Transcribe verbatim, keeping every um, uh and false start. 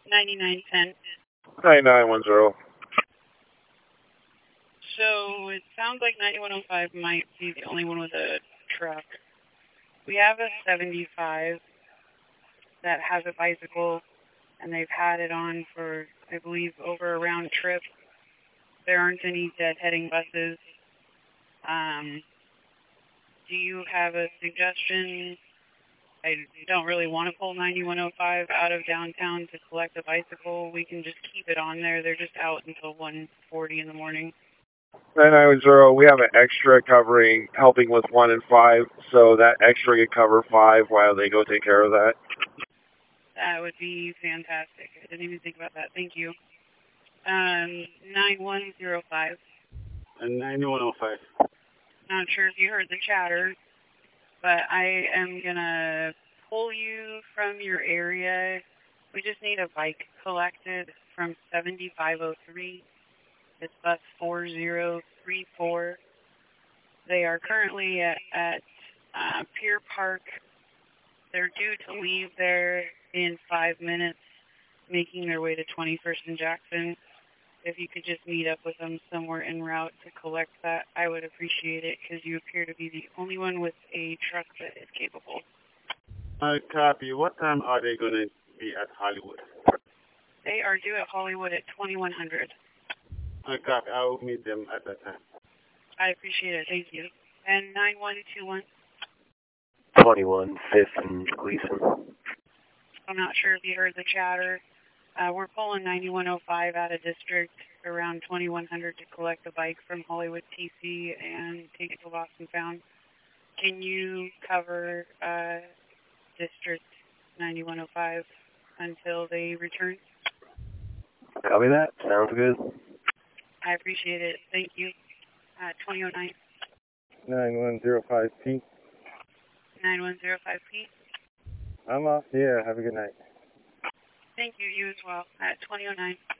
ninety-nine ten. nine nine one zero. So it sounds like ninety-one oh five might be the only one with a truck. We have a seventy-five that has a bicycle, and they've had it on for, I believe, over a round trip. There aren't any deadheading buses. Um, do you have a suggestion? I don't really want to pull ninety-one oh five out of downtown to collect a bicycle. We can just keep it on there. They're just out until one forty in the morning. nine nine one zero, we have an extra covering, helping with one and five, so that extra could cover five while they go take care of that. That would be fantastic. I didn't even think about that. Thank you. Um, nine one zero five. And ninety-one oh five. Not sure if you heard the chatter, but I am going to pull you from your area. We just need a bike collected from seventy-five oh three. It's bus four zero three four. They are currently at, at uh, Pier Park. They're due to leave there in five minutes, making their way to twenty-first and Jackson. If you could just meet up with them somewhere en route to collect that, I would appreciate it, because you appear to be the only one with a truck that is capable. I copy. What time are they going to be at Hollywood? They are due at Hollywood at twenty-one hundred. I copy. I will meet them at that time. I appreciate it. Thank you. And nine one two one. twenty-one, fifth and Gleason. I'm not sure if you heard the chatter. Uh, we're pulling ninety-one oh five out of district around twenty-one hundred to collect a bike from Hollywood T C and take it to Lost and Found. Can you cover uh, district ninety-one oh five until they return? Copy that. Sounds good. I appreciate it. Thank you. Uh, twenty oh nine. nine one zero five P. nine one zero five P. I'm off the air. Have a good night. Thank you. You as well. At twenty oh nine.